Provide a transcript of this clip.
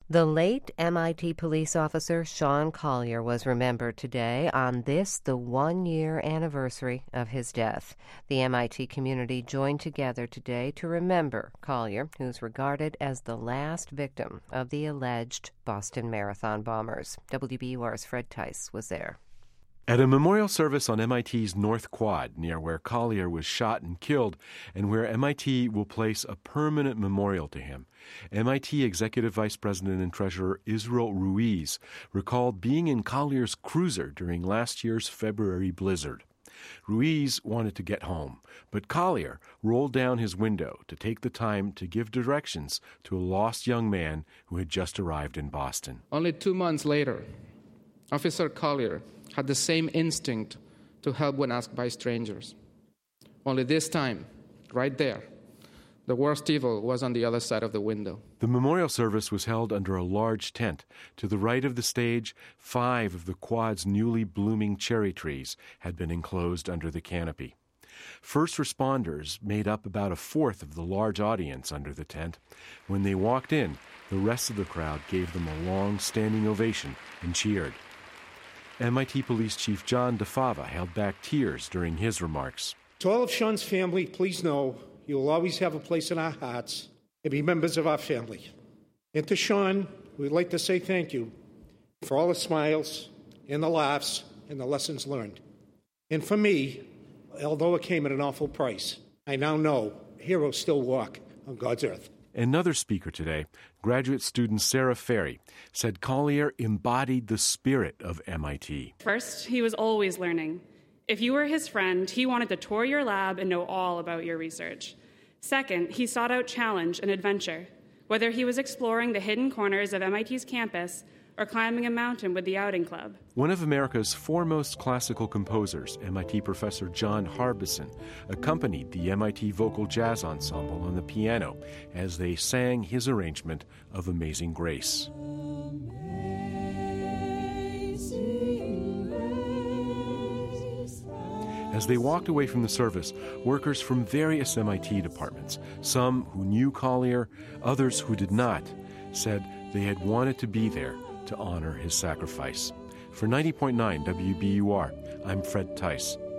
The late MIT police officer Sean Collier was remembered today on the 1-year anniversary of his death. The MIT community joined together today to remember Collier, who's regarded as the last victim of the alleged Boston Marathon bombers. WBUR's Fred Tice was there. At a memorial service on MIT's North Quad, near where Collier was shot and killed, and where MIT will place a permanent memorial to him, MIT Executive Vice President and Treasurer Israel Ruiz recalled being in Collier's cruiser during last year's February blizzard. Ruiz wanted to get home, but Collier rolled down his window to take the time to give directions to a lost young man who had just arrived in Boston. Only 2 months later, Officer Collier had the same instinct to help when asked by strangers. Only this time, right there, the worst evil was on the other side of the window. The memorial service was held under a large tent. To the right of the stage, 5 of the quad's newly blooming cherry trees had been enclosed under the canopy. First responders made up about a fourth of the large audience under the tent. When they walked in, the rest of the crowd gave them a long standing ovation and cheered. MIT Police Chief John DeFava held back tears during his remarks. To all of Sean's family, please know you will always have a place in our hearts and be members of our family. And to Sean, we'd like to say thank you for all the smiles and the laughs and the lessons learned. And for me, although it came at an awful price, I now know heroes still walk on God's earth. Another speaker today, graduate student Sarah Ferry, said Collier embodied the spirit of MIT. First, he was always learning. If you were his friend, he wanted to tour your lab and know all about your research. Second, he sought out challenge and adventure, whether he was exploring the hidden corners of MIT's campus or climbing a mountain with the Outing Club. One of America's foremost classical composers, MIT professor John Harbison, accompanied the MIT Vocal Jazz Ensemble on the piano as they sang his arrangement of Amazing Grace. As they walked away from the service, workers from various MIT departments, some who knew Collier, others who did not, said they had wanted to be there to honor his sacrifice. For 90.9 WBUR, I'm Fred Tice.